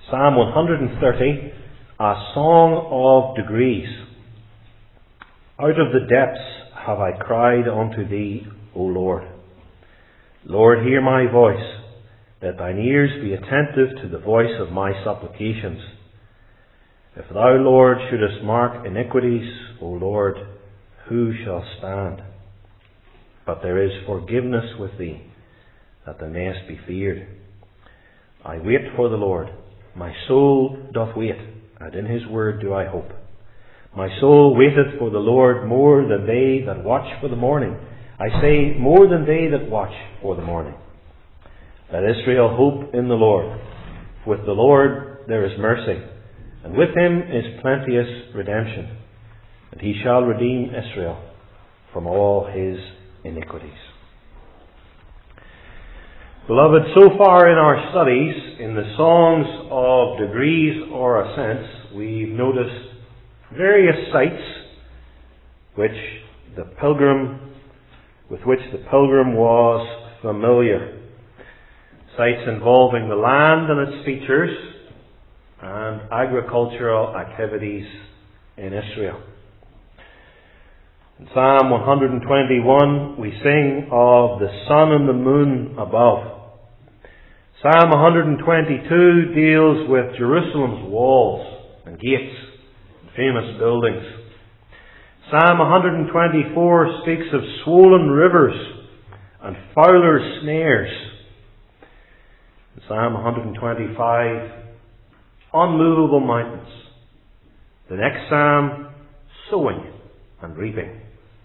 Psalm 130, a song of degrees. Out of the depths have I cried unto thee, O Lord. Lord, hear my voice. Let thine ears be attentive to the voice of my supplications. If thou, Lord, shouldest mark iniquities, O Lord, who shall stand? But there is forgiveness with thee, that thou mayest be feared. I wait for the Lord. My soul doth wait, and in his word do I hope. My soul waiteth for the Lord more than they that watch for the morning. I say, more than they that watch for the morning. Let Israel hope in the Lord. With the Lord there is mercy, and with him is plenteous redemption. And he shall redeem Israel from all his iniquities. Beloved, so far in our studies in the songs of degrees or ascents, we've noticed various sights with which the pilgrim was familiar. Sites involving the land and its features and agricultural activities in Israel. In Psalm 121 we sing of the sun and the moon above. Psalm 122 deals with Jerusalem's walls and gates and famous buildings. Psalm 124 speaks of swollen rivers and fowler's snares. In Psalm 125, unmovable mountains. The next psalm, sowing and reaping.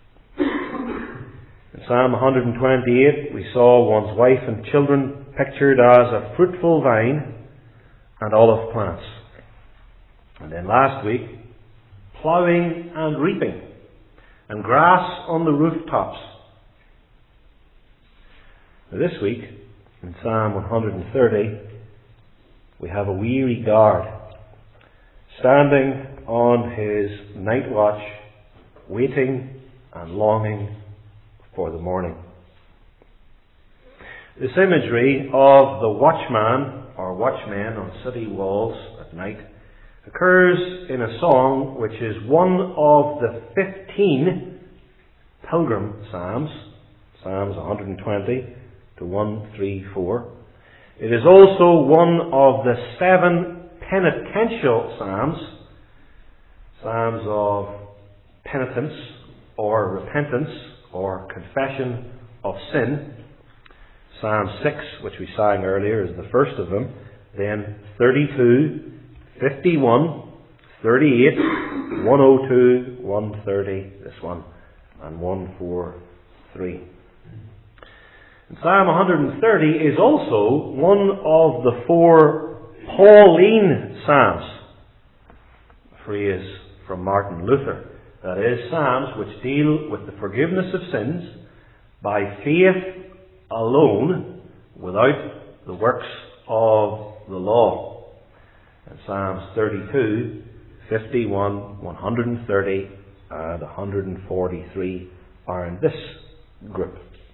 In Psalm 128 we saw one's wife and children pictured as a fruitful vine and olive plants. And then last week, ploughing and reaping and grass on the rooftops. Now this week, in Psalm 130, we have a weary guard standing on his night watch, waiting and longing for the morning. This imagery of the watchman or watchmen on city walls at night occurs in a song which is one of the 15 pilgrim psalms, Psalms 120 to 134. It is also one of the 7 penitential psalms, psalms of penitence or repentance or confession of sin. Psalm 6, which we sang earlier, is the first of them. Then 32, 51, 38, 102, 130, this one, and 143. And Psalm 130 is also one of the 4 Pauline Psalms. A phrase from Martin Luther. That is, Psalms which deal with the forgiveness of sins by faith alone, without the works of the law. And Psalms 32, 51, 130 and 143 are in this group.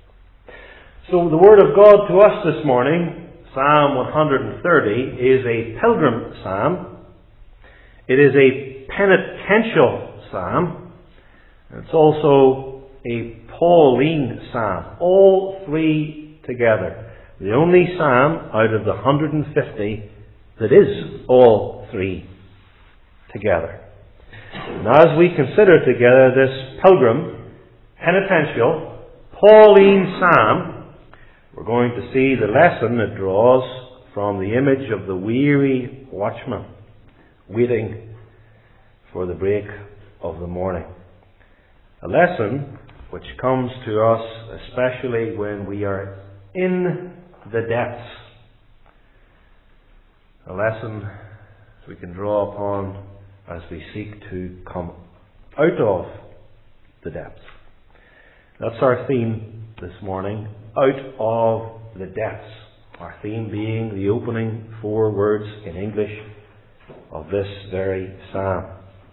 So the Word of God to us this morning, Psalm 130, is a pilgrim psalm. It is a penitential psalm. And it's also a Pauline psalm. All 3 together. The only psalm out of the 150 that is all 3 together. And as we consider together this pilgrim, penitential, Pauline psalm, we're going to see the lesson it draws from the image of the weary watchman waiting for the break of the morning. A lesson which comes to us especially when we are in the depths. A lesson we can draw upon as we seek to come out of the depths. That's our theme this morning, out of the depths. Our theme being the opening 4 words in English of this very psalm.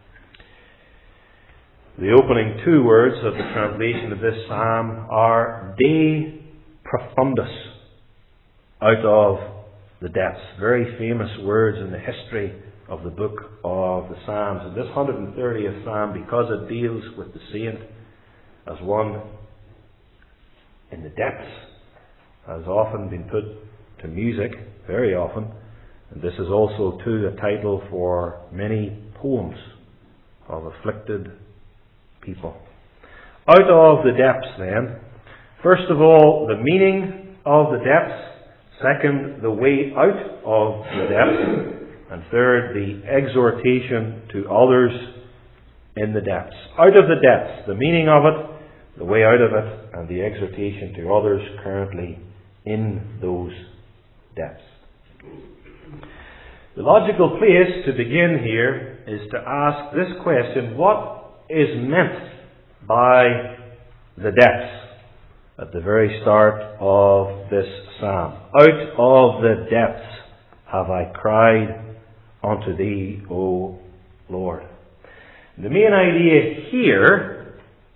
The opening 2 words of the translation of this psalm are De Profundis, out of the depths. Very famous words in the history of the book of the Psalms. And this 130th Psalm, because it deals with the saint as one in the depths, has often been put to music, very often. And this is also, too, a title for many poems of afflicted people. Out of the depths, then, first of all, the meaning of the depths. Second, the way out of the depths. And third, the exhortation to others in the depths. Out of the depths, the meaning of it, the way out of it, and the exhortation to others currently in those depths. The logical place to begin here is to ask this question: what is meant by the depths? At the very start of this psalm. Out of the depths have I cried unto thee, O Lord. The main idea here,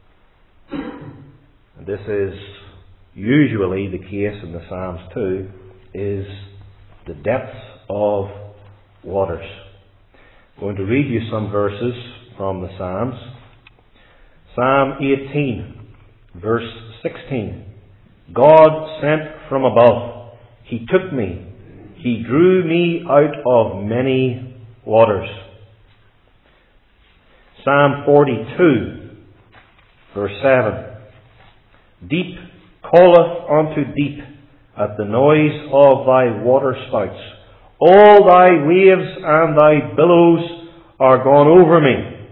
and this is usually the case in the Psalms too, is the depths of waters. I'm going to read you some verses from the Psalms. Psalm 18, verse 16. God sent from above. He took me. He drew me out of many waters. Psalm 42, verse 7. Deep calleth unto deep at the noise of thy waterspouts. All thy waves and thy billows are gone over me.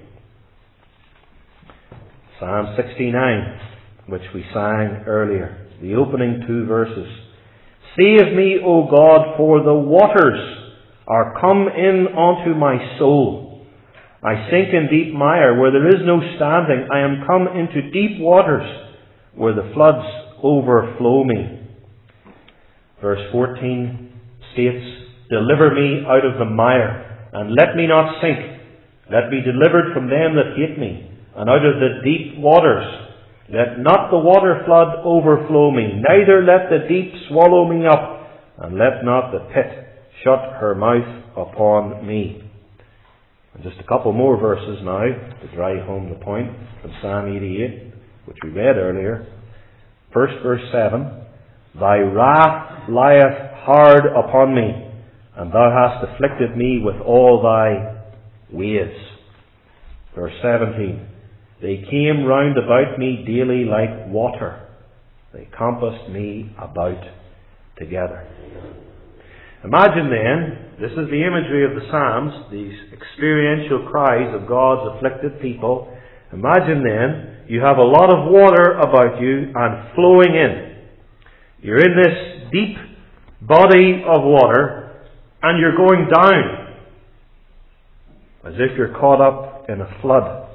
Psalm 69, which we sang earlier, the opening two verses. Save me, O God, for the waters are come in unto my soul. I sink in deep mire where there is no standing. I am come into deep waters where the floods overflow me. Verse 14 states, Deliver me out of the mire, and let me not sink. Let me delivered from them that hate me, and out of the deep waters. Let not the water flood overflow me, neither let the deep swallow me up, and let not the pit shut her mouth upon me. And just a couple more verses now to drive home the point from Psalm 88, which we read earlier. First verse 7, Thy wrath lieth hard upon me, and thou hast afflicted me with all thy waves. Verse 17, They came round about me daily like water. They compassed me about together. Imagine then, this is the imagery of the Psalms, these experiential cries of God's afflicted people. Imagine then, you have a lot of water about you and flowing in. You're in this deep body of water and you're going down as if you're caught up in a flood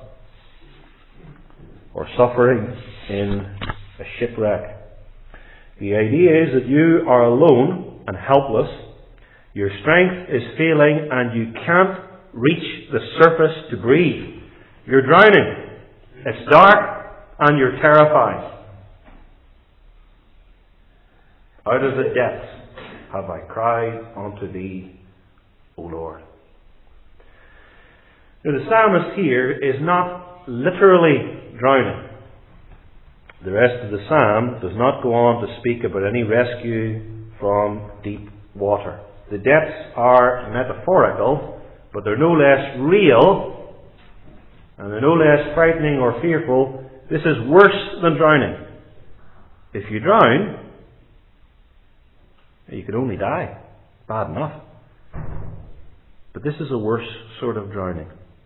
or suffering in a shipwreck. The idea is that you are alone and helpless. Your strength is failing and you can't reach the surface to breathe. You're drowning. It's dark and you're terrified. Out of the depths have I cried unto thee, O Lord. Now, the psalmist here is not literally drowning. The rest of the psalm does not go on to speak about any rescue from deep water. The depths are metaphorical, but they're no less real, and they're no less frightening or fearful. This is worse than drowning. If you drown, you could only die. Bad enough. But this is a worse sort of drowning.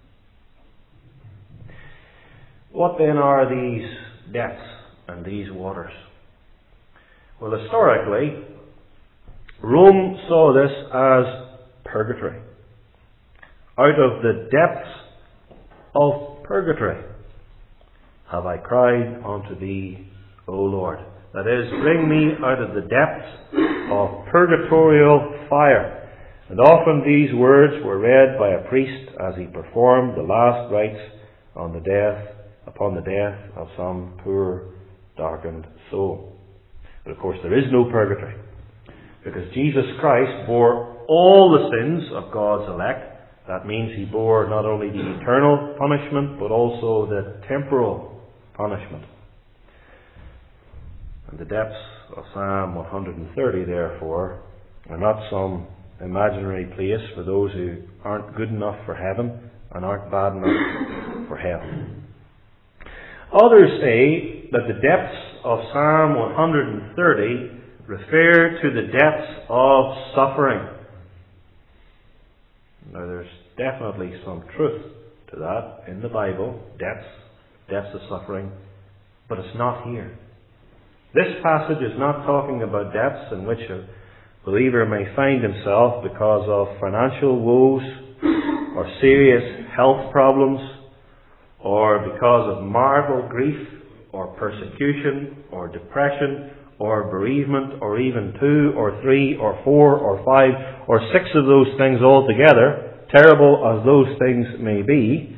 What then are these depths and these waters? Well, historically, Rome saw this as purgatory. Out of the depths of purgatory have I cried unto thee, O Lord. That is, bring me out of the depths of purgatorial fire. And often these words were read by a priest as he performed the last rites upon the death of some poor, darkened soul. But of course there is no purgatory. Because Jesus Christ bore all the sins of God's elect. That means He bore not only the eternal punishment, but also the temporal punishment. And the depths of Psalm 130, therefore, are not some imaginary place for those who aren't good enough for heaven and aren't bad enough for hell. Others say that the depths of Psalm 130 refer to the depths of suffering. Now, there's definitely some truth to that in the Bible, depths of suffering, but it's not here. This passage is not talking about depths in which a believer may find himself because of financial woes or serious health problems or because of marital grief or persecution or depression or bereavement or even 2 or 3 or 4 or 5 or 6 of those things altogether, terrible as those things may be.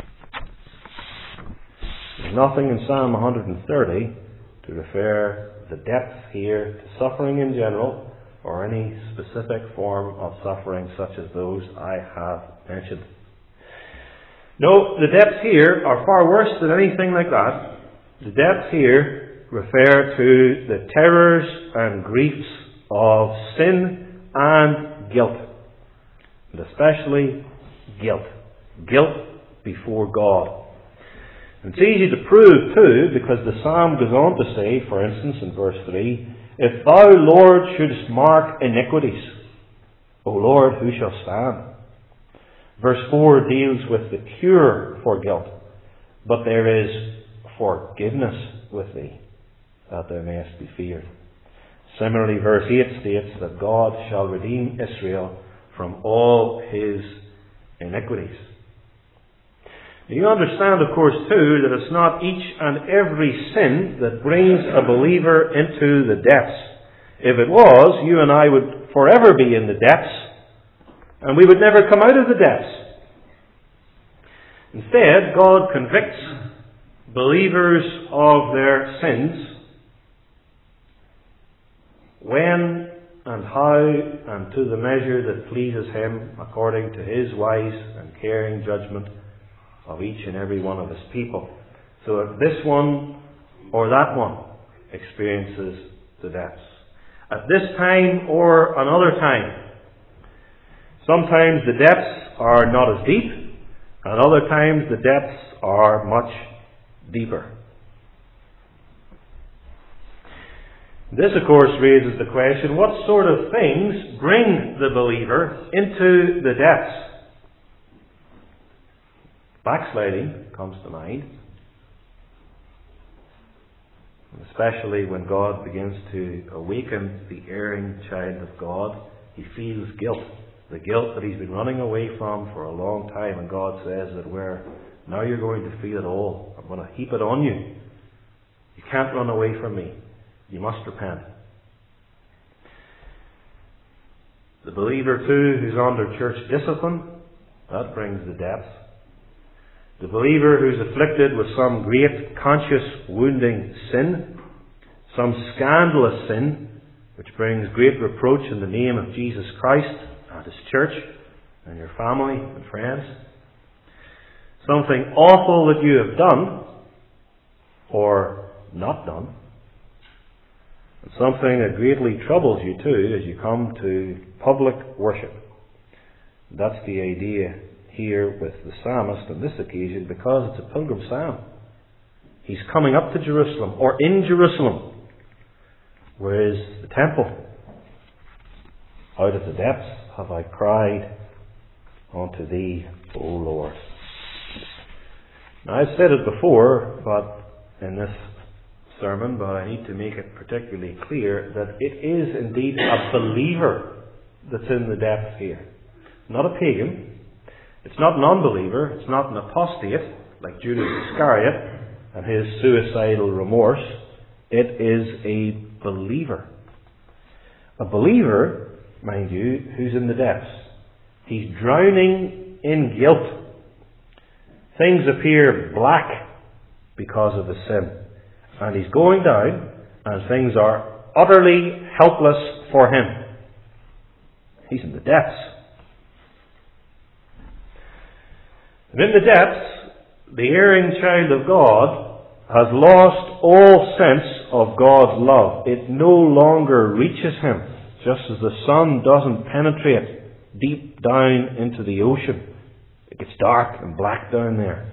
There's nothing in Psalm 130 to refer the depths here to suffering in general or any specific form of suffering such as those I have mentioned. No, the depths here are far worse than anything like that. The depths here refer to the terrors and griefs of sin and guilt. And especially guilt. Guilt before God. And it's easy to prove too, because the psalm goes on to say, for instance, in verse 3, "If thou, Lord, shouldest mark iniquities, O Lord, who shall stand?" Verse 4 deals with the cure for guilt. "But there is forgiveness with thee, that thou mayest be feared." Similarly, verse 8 states that God shall redeem Israel from all his iniquities. You understand, of course, too, that it's not each and every sin that brings a believer into the depths. If it was, you and I would forever be in the depths, and we would never come out of the depths. Instead, God convicts believers of their sins when and how and to the measure that pleases Him, according to His wise and caring judgment of each and every one of His people. So if this one or that one experiences the depths, at this time or another time, sometimes the depths are not as deep, and other times the depths are much deeper. This, of course, raises the question, what sort of things bring the believer into the depths? Backsliding comes to mind, especially when God begins to awaken the erring child of God. He feels guilt, the guilt that he's been running away from for a long time, and God says that now you're going to feel it all. I'm going to heap it on you. You can't run away from me. You must repent. The believer too who's under church discipline, that brings the depths. The believer who's afflicted with some great conscious wounding sin, some scandalous sin, which brings great reproach in the name of Jesus Christ and His church and your family and friends. Something awful that you have done or not done. And something that greatly troubles you too as you come to public worship. That's the idea here with the psalmist on this occasion, because it's a pilgrim psalm. He's coming up to Jerusalem, or in Jerusalem. Where is the temple? Out of the depths have I cried unto thee, O Lord. Now, I've said it before, but in this sermon, but I need to make it particularly clear that it is indeed a believer that's in the depths here. Not a pagan. It's not an unbeliever. It's not an apostate like Judas Iscariot and his suicidal remorse. It is a believer. A believer, mind you, who's in the depths. He's drowning in guilt. Things appear black because of his sin. And he's going down, and things are utterly helpless for him. He's in the depths. And in the depths, the erring child of God has lost all sense of God's love. It no longer reaches him, just as the sun doesn't penetrate deep down into the ocean. It gets dark and black down there.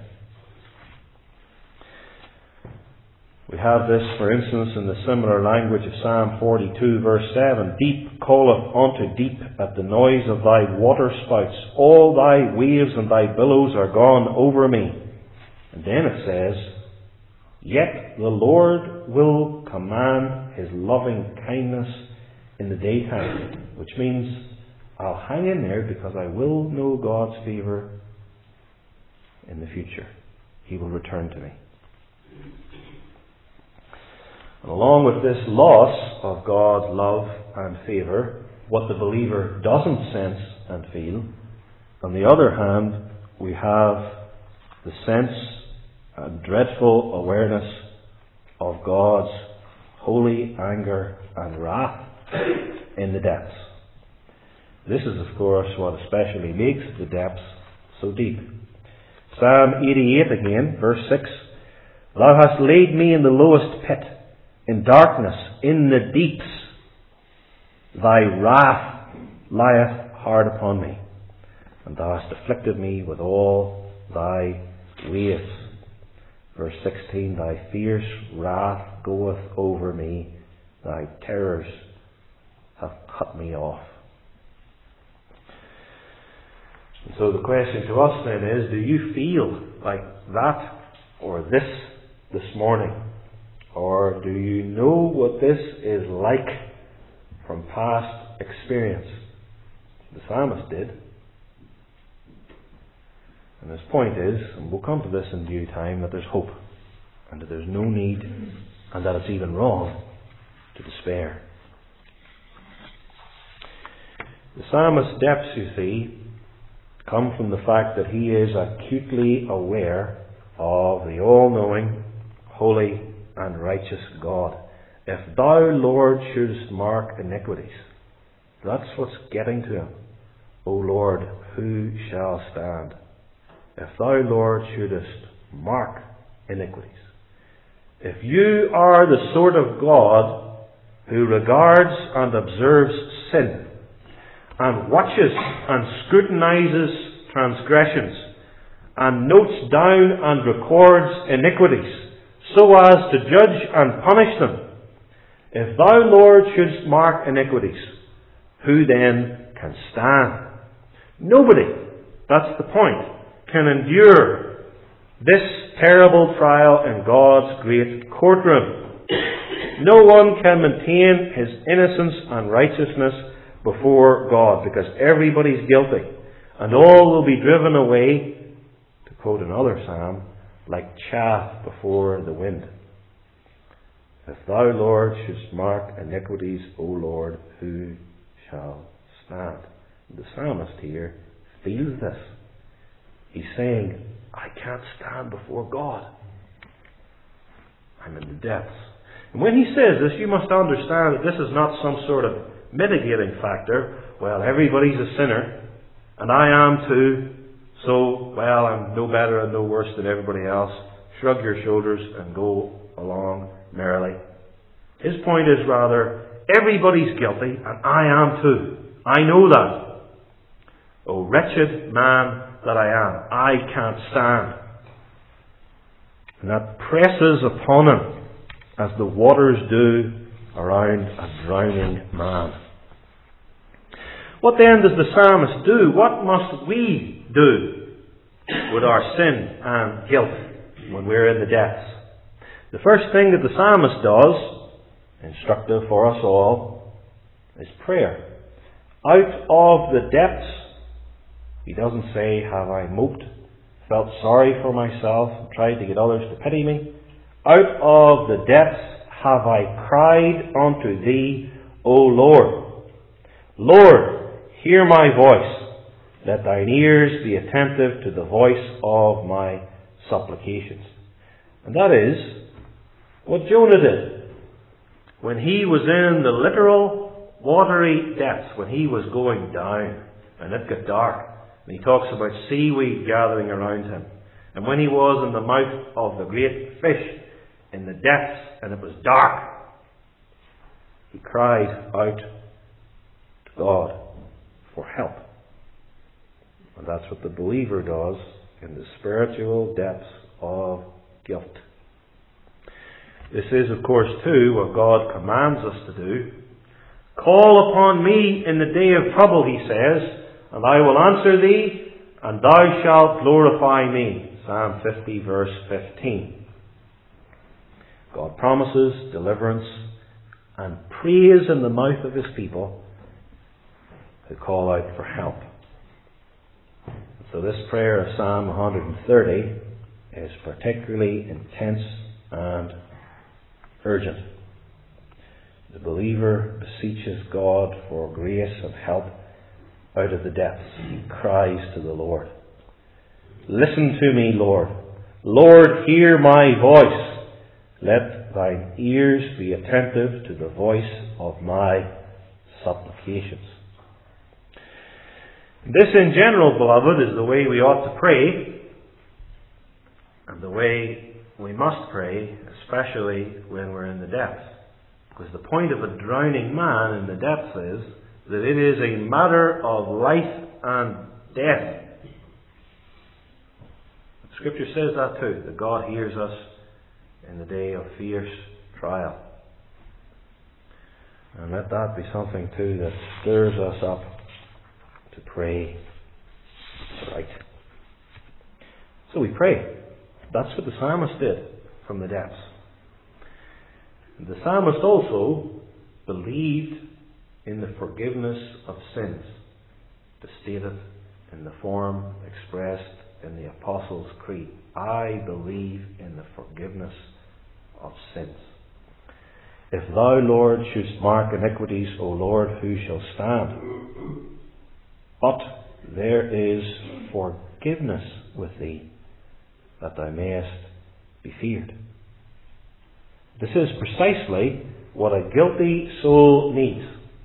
We have this, for instance, in the similar language of Psalm 42, verse 7. Deep calleth unto deep at the noise of thy waterspouts. All thy waves and thy billows are gone over me. And then it says, yet the Lord will command his loving kindness in the daytime. Which means I'll hang in there because I will know God's favour in the future. He will return to me. And along with this loss of God's love and favour, what the believer doesn't sense and feel, on the other hand, we have the sense and dreadful awareness of God's holy anger and wrath in the depths. This is, of course, what especially makes the depths so deep. Psalm 88 again, verse 6. Thou hast laid me in the lowest pit, in darkness, in the deeps. Thy wrath lieth hard upon me, and thou hast afflicted me with all thy waves. Verse 16, thy fierce wrath goeth over me, thy terrors have cut me off. And so the question to us then is, do you feel like that or this morning? Or do you know what this is like from past experience? The psalmist did. And his point is, and we'll come to this in due time, that there's hope, and that there's no need, and that it's even wrong to despair. The psalmist's depths, you see, come from the fact that he is acutely aware of the all-knowing, holy, and righteous God. If thou, Lord, shouldest mark iniquities, that's what's getting to him. O Lord, who shall stand? If thou, Lord, shouldest mark iniquities. If you are the sort of God who regards and observes sin, and watches and scrutinizes transgressions, and notes down and records iniquities, so as to judge and punish them. If thou, Lord, shouldst mark iniquities, who then can stand? Nobody, that's the point, can endure this terrible trial in God's great courtroom. No one can maintain his innocence and righteousness before God, because everybody's guilty, and all will be driven away, to quote another psalm, like chaff before the wind. If thou, Lord, shouldst mark iniquities, O Lord, who shall stand? The psalmist here feels this. He's saying, I can't stand before God. I'm in the depths. And when he says this, you must understand that this is not some sort of mitigating factor. Well, everybody's a sinner, and I am too, so, well, I'm no better and no worse than everybody else. Shrug your shoulders and go along merrily. His point is rather, everybody's guilty, and I am too. I know that. O wretched man that I am, I can't stand. And that presses upon him as the waters do around a drowning man. What then does the psalmist do? What must we do with our sin and guilt when we're in the depths? The first thing that the psalmist does, instructive for us all, is prayer. Out of the depths, he doesn't say, have I moped, felt sorry for myself, and tried to get others to pity me. Out of the depths have I cried unto thee, O Lord. Lord, hear my voice. Let thine ears be attentive to the voice of my supplications. And that is what Jonah did when he was in the literal watery depths, when he was going down and it got dark, and he talks about seaweed gathering around him, and when he was in the mouth of the great fish in the depths and it was dark, he cried out to God for help. And that's what the believer does in the spiritual depths of guilt. This is, of course, too, what God commands us to do. Call upon me in the day of trouble, he says, and I will answer thee, and thou shalt glorify me. Psalm 50, verse 15. God promises deliverance and praise in the mouth of his people who call out for help. So this prayer of Psalm 130 is particularly intense and urgent. The believer beseeches God for grace and help out of the depths. He cries to the Lord. Listen to me, Lord. Lord, hear my voice. Let thine ears be attentive to the voice of my supplications. This in general, beloved, is the way we ought to pray, and the way we must pray, especially when we're in the depths. Because the point of a drowning man in the depths is that it is a matter of life and death. Scripture says that too, that God hears us in the day of fierce trial. And let that be something too that stirs us up to pray right. So we pray. That's what the psalmist did from the depths. And the psalmist also believed in the forgiveness of sins, to state it in the form expressed in the Apostles' Creed. I believe in the forgiveness of sins. If thou, Lord, shouldst mark iniquities, O Lord, who shall stand? But there is forgiveness with thee, that thou mayest be feared. This is precisely what a guilty soul needs.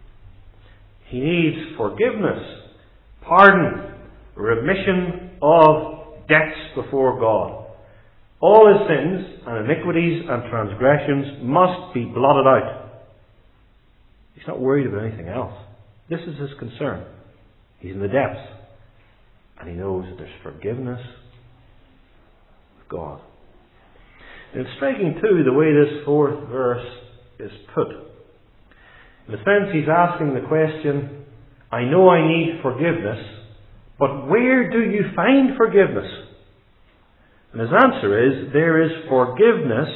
He needs forgiveness, pardon, remission of debts before God. All his sins and iniquities and transgressions must be blotted out. He's not worried about anything else. This is his concern. He's in the depths, and he knows that there's forgiveness of God. And it's striking too the way this fourth verse is put. In a sense, he's asking the question, I know I need forgiveness, but where do you find forgiveness? And his answer is, there is forgiveness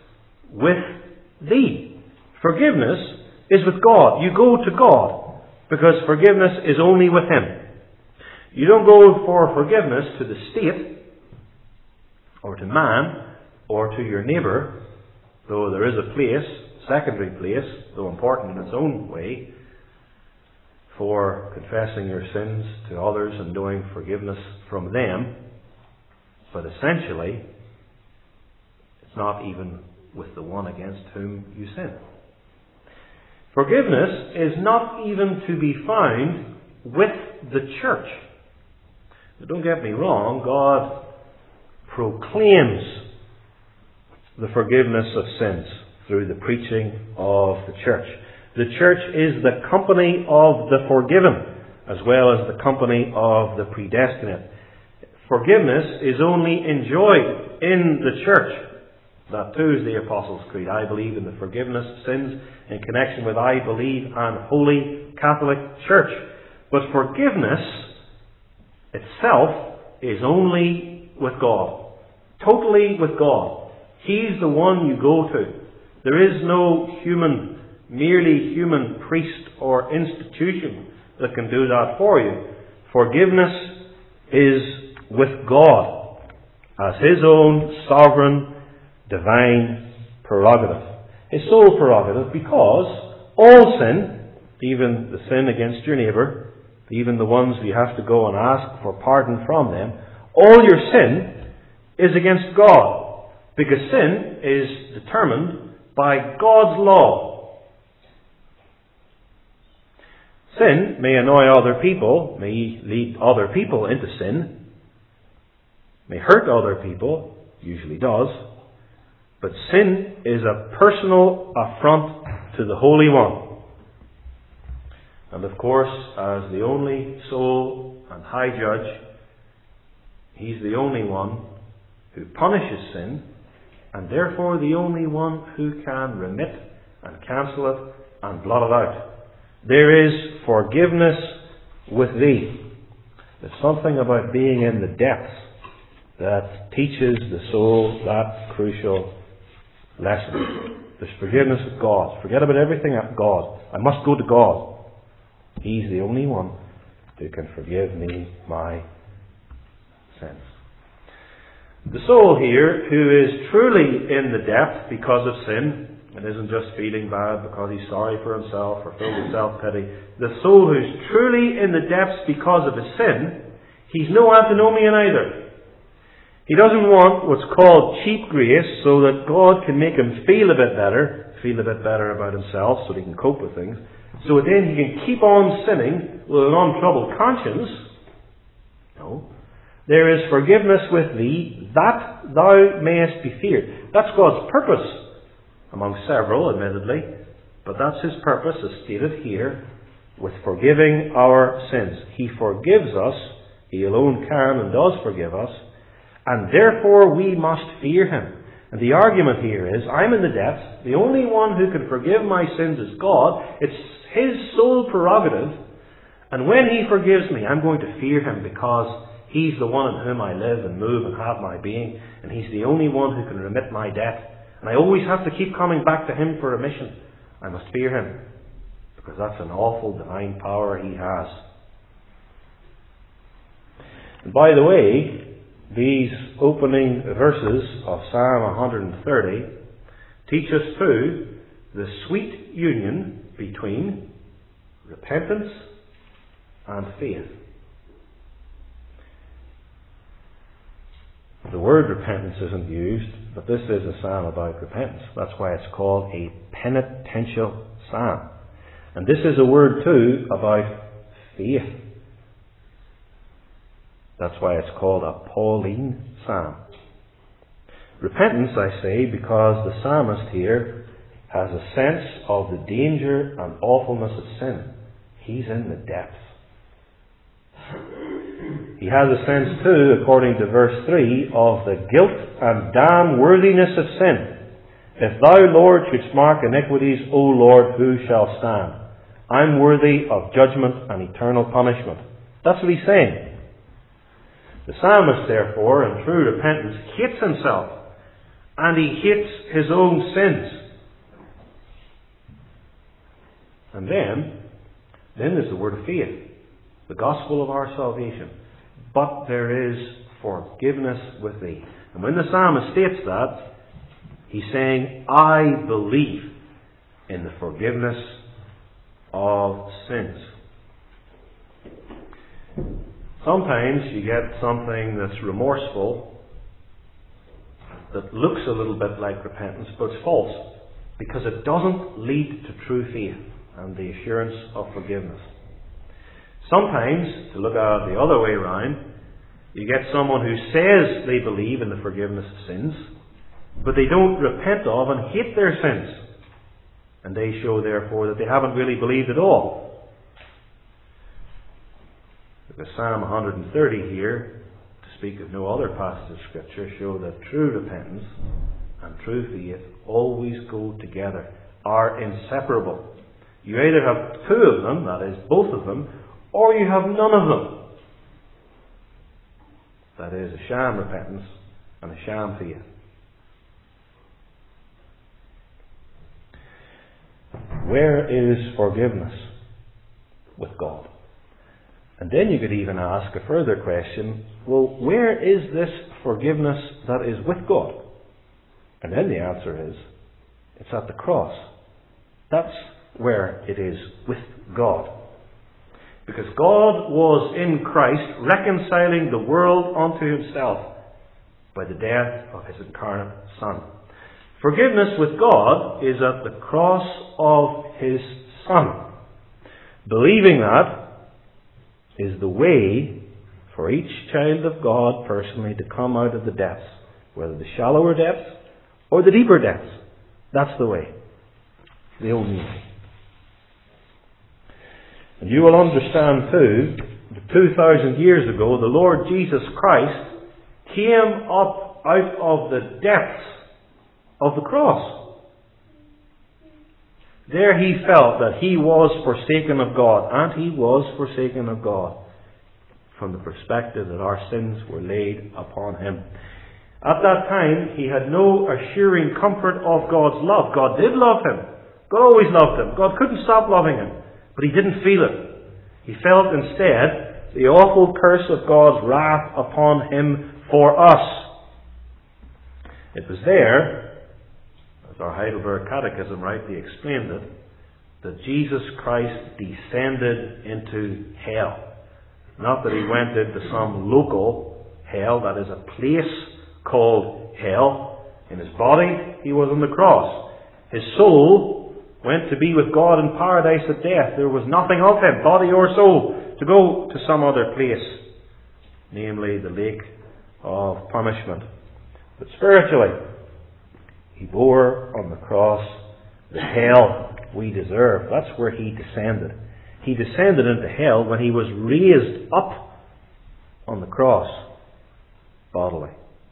with thee. Forgiveness is with God. You go to God, because forgiveness is only with him. You don't go for forgiveness to the state, or to man, or to your neighbour, though there is a place, secondary place, though important in its own way, for confessing your sins to others and knowing forgiveness from them. But essentially, it's not even with the one against whom you sin. Forgiveness is not even to be found with the church. But don't get me wrong, God proclaims the forgiveness of sins through the preaching of the church. The church is the company of the forgiven, as well as the company of the predestinate. Forgiveness is only enjoyed in the church. That too is the Apostles' Creed. I believe in the forgiveness of sins in connection with I believe and Holy Catholic Church. But forgiveness itself is only with God. Totally with God. He's the one you go to. There is no merely human priest or institution that can do that for you. Forgiveness is with God as his own sovereign, divine prerogative. His sole prerogative, because all sin, even the sin against your neighbour, even the ones you have to go and ask for pardon from them, all your sin is against God. Because sin is determined by God's law. Sin may annoy other people, may lead other people into sin, may hurt other people, usually does, but sin is a personal affront to the Holy One. And of course, as the only sole and high judge, He's the only one who punishes sin, and therefore the only one who can remit and cancel it and blot it out. There is forgiveness with thee. There's something about being in the depths that teaches the soul that crucial lesson. There's forgiveness with God. Forget about everything at God. I must go to God. He's the only one who can forgive me my sins. The soul here who is truly in the depth because of sin, and isn't just feeling bad because he's sorry for himself or filled with self-pity. The soul who's truly in the depths because of his sin, he's no antinomian either. He doesn't want what's called cheap grace so that God can make him feel a bit better about himself so that he can cope with things, so that then he can keep on sinning with an untroubled conscience. No. There is forgiveness with thee, that thou mayest be feared. That's God's purpose. Among several, admittedly, but that's His purpose as stated here with forgiving our sins. He forgives us, He alone can and does forgive us, and therefore we must fear Him. And the argument here is, I'm in the depths, the only one who can forgive my sins is God, it's His sole prerogative, and when He forgives me, I'm going to fear Him because He's the one in whom I live and move and have my being, and He's the only one who can remit my debt. And I always have to keep coming back to Him for remission. I must fear Him, because that's an awful divine power He has. And by the way, these opening verses of Psalm 130 teach us too the sweet union between repentance and faith. The word repentance isn't used, but this is a psalm about repentance. That's why it's called a penitential psalm. And this is a word too about faith. That's why it's called a Pauline psalm. Repentance, I say, because the psalmist here has a sense of the danger and awfulness of sin. He's in the depths. He has a sense too, according to verse 3, of the guilt and damn worthiness of sin. If thou, Lord, shouldst mark iniquities, O Lord, who shall stand? I'm worthy of judgment and eternal punishment. That's what he's saying. The psalmist, therefore, in true repentance, hates himself, and he hates his own sins. And then there's the word of faith, the gospel of our salvation. But there is forgiveness with thee. And when the psalmist states that, he's saying, I believe in the forgiveness of sins. Sometimes you get something that's remorseful, that looks a little bit like repentance, but it's false, because it doesn't lead to true faith and the assurance of forgiveness. Sometimes, to look at it the other way around, you get someone who says they believe in the forgiveness of sins, but they don't repent of and hate their sins. And they show, therefore, that they haven't really believed at all. The Psalm 130 here, to speak of no other passage of Scripture, show that true repentance and true faith always go together, are inseparable. You either have two of them, that is, both of them, or you have none of them. That is, a sham repentance and a sham faith. Where is forgiveness with God? And then you could even ask a further question, well, where is this forgiveness that is with God? And then the answer is, it's at the cross. That's where it is with God. Because God was in Christ reconciling the world unto Himself by the death of His incarnate Son. Forgiveness with God is at the cross of His Son. Believing that is the way for each child of God personally to come out of the depths, whether the shallower depths or the deeper depths. That's the way. The only way. And you will understand too, that 2,000 years ago, the Lord Jesus Christ came up out of the depths of the cross. There he felt that he was forsaken of God, and he was forsaken of God from the perspective that our sins were laid upon him. At that time, he had no assuring comfort of God's love. God did love him. God always loved him. God couldn't stop loving him. But he didn't feel it. He felt instead the awful curse of God's wrath upon him for us. It was there, as our Heidelberg Catechism rightly explained it, that Jesus Christ descended into hell. Not that he went into some local hell, that is a place called hell. In his body, he was on the cross. His soul went to be with God in paradise at death. There was nothing of him, body or soul, to go to some other place, namely the lake of punishment. But spiritually, he bore on the cross the hell we deserve. That's where he descended. He descended into hell when he was raised up on the cross bodily.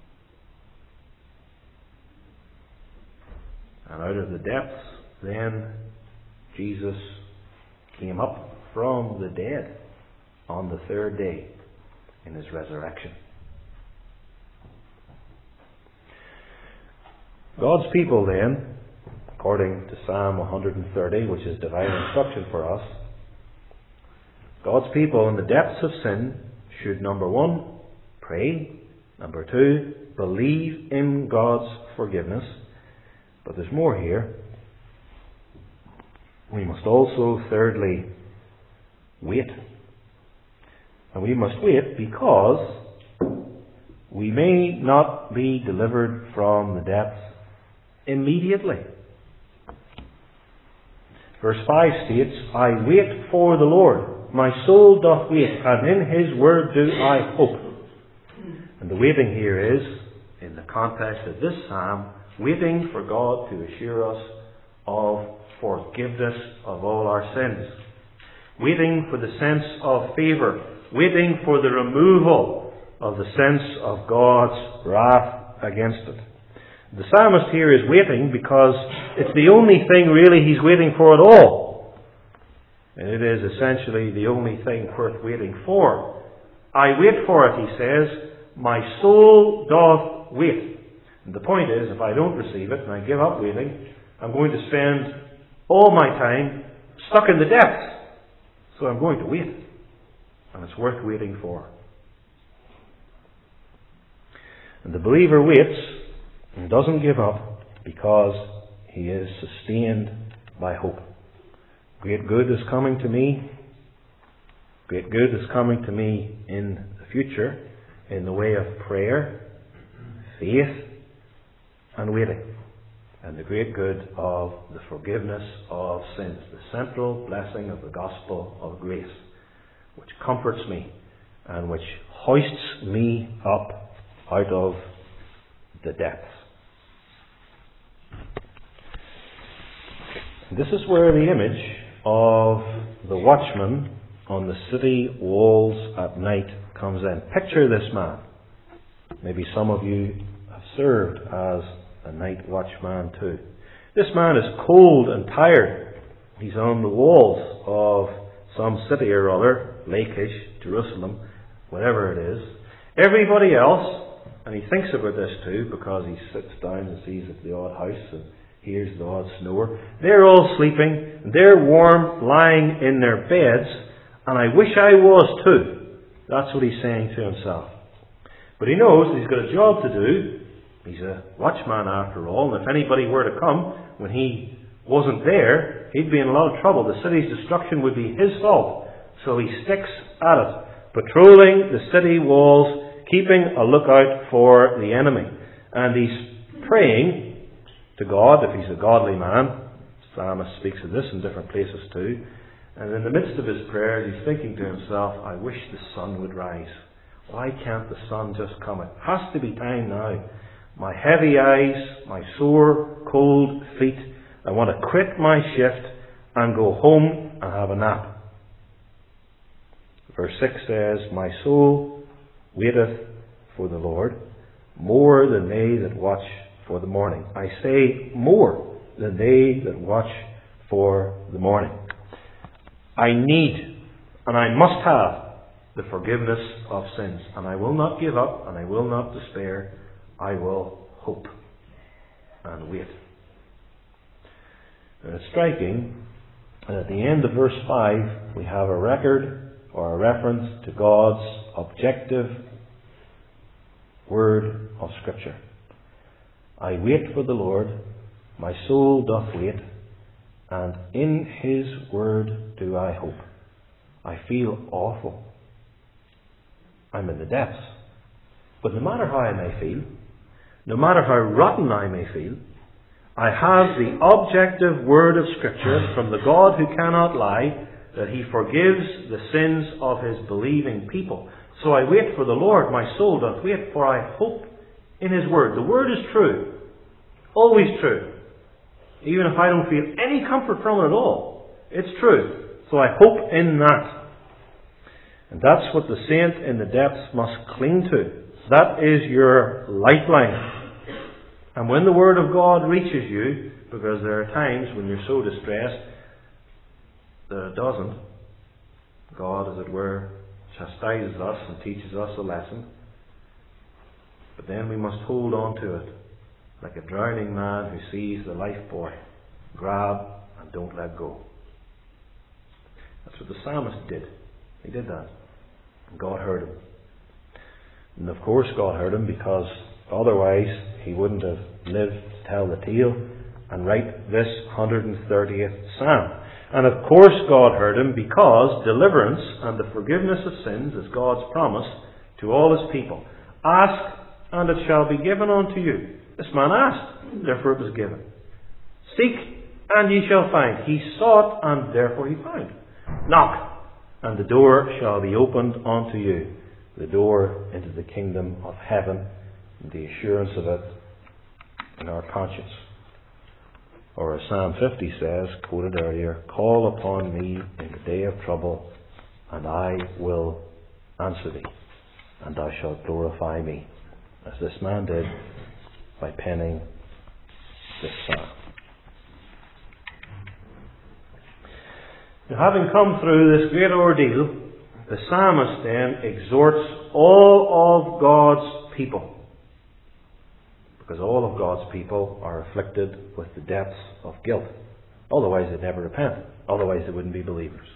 And out of the depths, then Jesus came up from the dead on the third day in his resurrection. God's people then, according to Psalm 130, which is divine instruction for us, God's people in the depths of sin should, number one, pray. Number two, believe in God's forgiveness. But there's more here. We must also, thirdly, wait. And we must wait because we may not be delivered from the depths immediately. Verse 5 states, I wait for the Lord. My soul doth wait, and in his word do I hope. And the waiting here is, in the context of this psalm, waiting for God to assure us of forgiveness of all our sins. Waiting for the sense of favour. Waiting for the removal of the sense of God's wrath against it. The psalmist here is waiting because it's the only thing really he's waiting for at all. And it is essentially the only thing worth waiting for. I wait for it, he says. My soul doth wait. And the point is, if I don't receive it and I give up waiting, I'm going to spend all my time stuck in the depths. So I'm going to wait. And it's worth waiting for. And the believer waits and doesn't give up because he is sustained by hope. Great good is coming to me. Great good is coming to me in the future in the way of prayer, faith, and waiting. And the great good of the forgiveness of sins. The central blessing of the gospel of grace, which comforts me and which hoists me up out of the depths. This is where the image of the watchman on the city walls at night comes in. Picture this man. Maybe some of you have served as a night watchman too. This man is cold and tired. He's on the walls of some city or other, Lachish, Jerusalem, whatever it is. Everybody else, and he thinks about this too because he sits down and sees the odd house and hears the odd snorer. They're all sleeping. They're warm, lying in their beds, and I wish I was too. That's what he's saying to himself. But he knows that he's got a job to do. He's a watchman after all, and if anybody were to come when he wasn't there, he'd be in a lot of trouble. The city's destruction would be his fault. So he sticks at it, patrolling the city walls, keeping a lookout for the enemy. And he's praying to God, if he's a godly man. The psalmist speaks of this in different places too. And in the midst of his prayer, he's thinking to himself, I wish the sun would rise. Why can't the sun just come? It has to be time now. My heavy eyes, my sore, cold feet, I want to quit my shift and go home and have a nap. Verse 6 says, My soul waiteth for the Lord, more than they that watch for the morning. I say, more than they that watch for the morning. I need, and I must have, the forgiveness of sins. And I will not give up, and I will not despair. I will hope and wait. And it's striking that at the end of verse 5, we have a record or a reference to God's objective word of Scripture. I wait for the Lord, my soul doth wait, and in His word do I hope. I feel awful. I'm in the depths. But no matter how I may feel, no matter how rotten I may feel, I have the objective word of Scripture from the God who cannot lie, that He forgives the sins of His believing people. So I wait for the Lord, my soul doth wait, for I hope in His word. The word is true. Always true. Even if I don't feel any comfort from it at all, it's true. So I hope in that. And that's what the saint in the depths must cling to. That is your lifeline. And when the Word of God reaches you, because there are times when you're so distressed that it doesn't, God, as it were, chastises us and teaches us a lesson. But then we must hold on to it, like a drowning man who sees the life buoy. Grab and don't let go. That's what the psalmist did. He did that. And God heard him. And of course God heard him, because otherwise he wouldn't have lived to tell the tale and write this 130th Psalm. And of course God heard him, because deliverance and the forgiveness of sins is God's promise to all His people. Ask and it shall be given unto you. This man asked, therefore it was given. Seek and ye shall find. He sought and therefore he found. Knock and the door shall be opened unto you. The door into the kingdom of heaven, and the assurance of it in our conscience. Or as Psalm 50 says, quoted earlier, call upon me in the day of trouble, and I will answer thee, and thou shalt glorify me, as this man did by penning this psalm. Now, having come through this great ordeal, the psalmist then exhorts all of God's people, because all of God's people are afflicted with the depths of guilt. Otherwise they'd never repent. Otherwise they wouldn't be believers.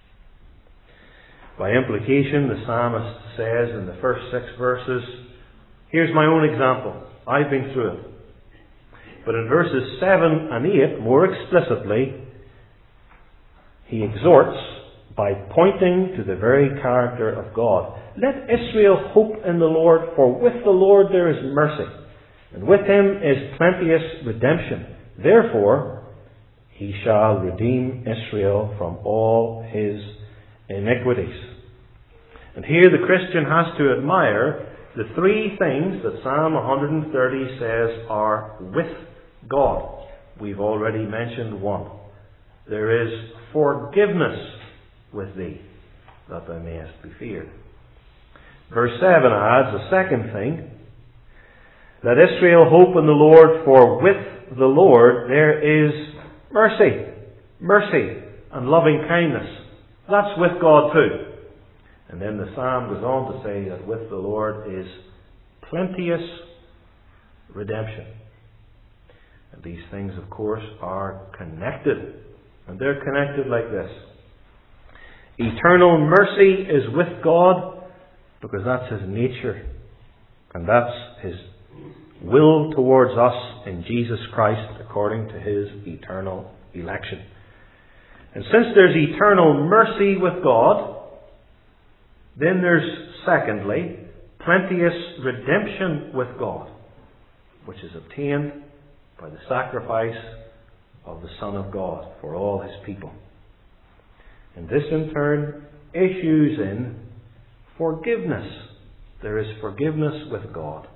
By implication, the psalmist says in the first 6 verses, here's my own example. I've been through it. But in verses 7 and 8, more explicitly, he exhorts by pointing to the very character of God. Let Israel hope in the Lord, for with the Lord there is mercy, and with Him is plenteous redemption. Therefore, He shall redeem Israel from all his iniquities. And here the Christian has to admire the 3 things that Psalm 130 says are with God. We've already mentioned one. There is forgiveness with thee, that thou mayest be feared. Verse 7 adds a second thing. Let Israel hope in the Lord, for with the Lord there is mercy. Mercy and loving kindness. That's with God too. And then the psalm goes on to say that with the Lord is plenteous redemption. And these things, of course, are connected. And they're connected like this. Eternal mercy is with God, because that's His nature. And that's His will towards us in Jesus Christ, according to His eternal election. And since there's eternal mercy with God, then there's, secondly, plenteous redemption with God, which is obtained by the sacrifice of the Son of God for all His people. And this in turn issues in forgiveness. There is forgiveness with God.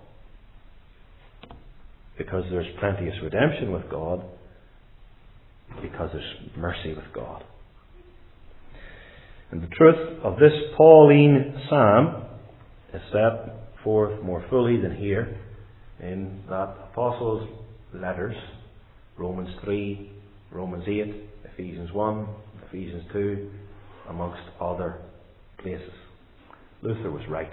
Because there's plenteous redemption with God. Because there's mercy with God. And the truth of this Pauline psalm is set forth more fully than here in that Apostles' letters, Romans 3, Romans 8, Ephesians 1, Ephesians 2, amongst other places. Luther was right.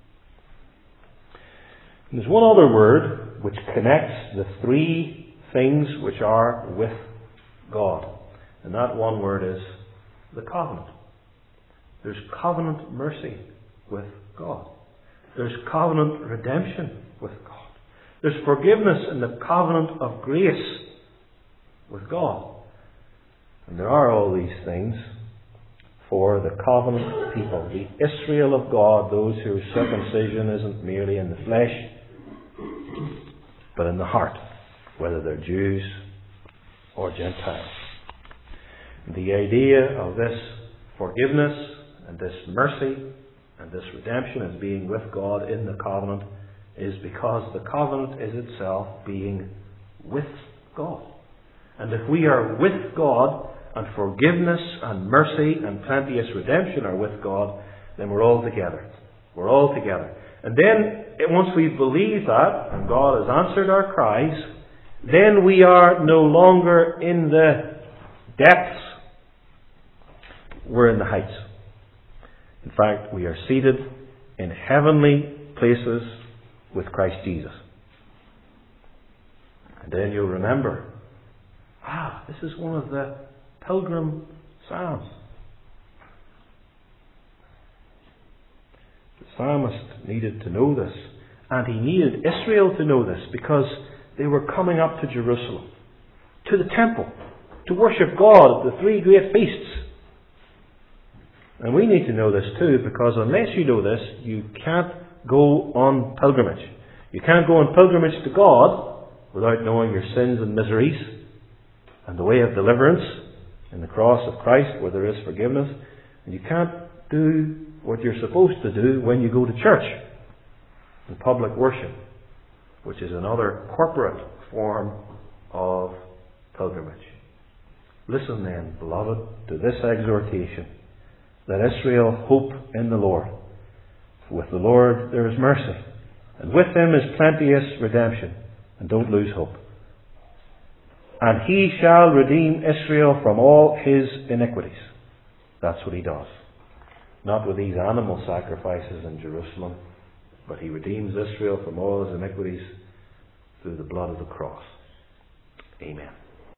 And there's one other word which connects the three things which are with God. And that one word is the covenant. There's covenant mercy with God. There's covenant redemption with God. There's forgiveness in the covenant of grace with God. And there are all these things for the covenant people, the Israel of God, those whose circumcision isn't merely in the flesh, but in the heart, whether they're Jews or Gentiles. The idea of this forgiveness and this mercy and this redemption as being with God in the covenant is because the covenant is itself being with God. And if we are with God, and forgiveness and mercy and plenteous redemption are with God, then we're all together. We're all together. And then, once we believe that, and God has answered our cries, then we are no longer in the depths. We're in the heights. In fact, we are seated in heavenly places with Christ Jesus. And then you'll remember, this is one of the Pilgrim Psalms. The psalmist needed to know this, and he needed Israel to know this, because they were coming up to Jerusalem, to the temple, to worship God at the three great feasts. And we need to know this too, because unless you know this, you can't go on pilgrimage. You can't go on pilgrimage to God without knowing your sins and miseries and the way of deliverance in the cross of Christ, where there is forgiveness. And you can't do what you're supposed to do when you go to church in public worship, which is another corporate form of pilgrimage. Listen then, beloved, to this exhortation. Let Israel hope in the Lord. For with the Lord there is mercy, and with Him is plenteous redemption. And don't lose hope. And He shall redeem Israel from all his iniquities. That's what He does. Not with these animal sacrifices in Jerusalem, but He redeems Israel from all his iniquities through the blood of the cross. Amen.